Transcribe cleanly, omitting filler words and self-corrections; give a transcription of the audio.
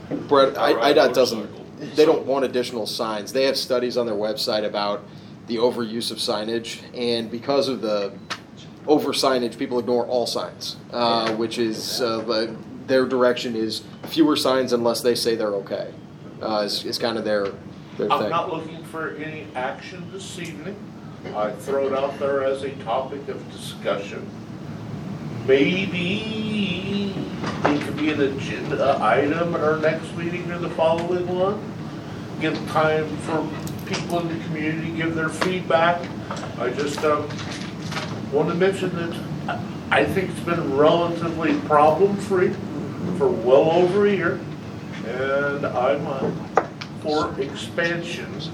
Brett, Ride IDOT doesn't. motorcycle. They don't want additional signs. They have studies on their website about the overuse of signage, and because of the over signage, people ignore all signs, which is their direction is fewer signs unless they say they're okay. Is kind of their I'm thing. not looking for any action this evening. I throw it out there as a topic of discussion. Maybe it could be an agenda item at our next meeting or the following one. Give time for people in the community to give their feedback. I just want to mention that I think it's been relatively problem-free for well over a year, and I'm for expansion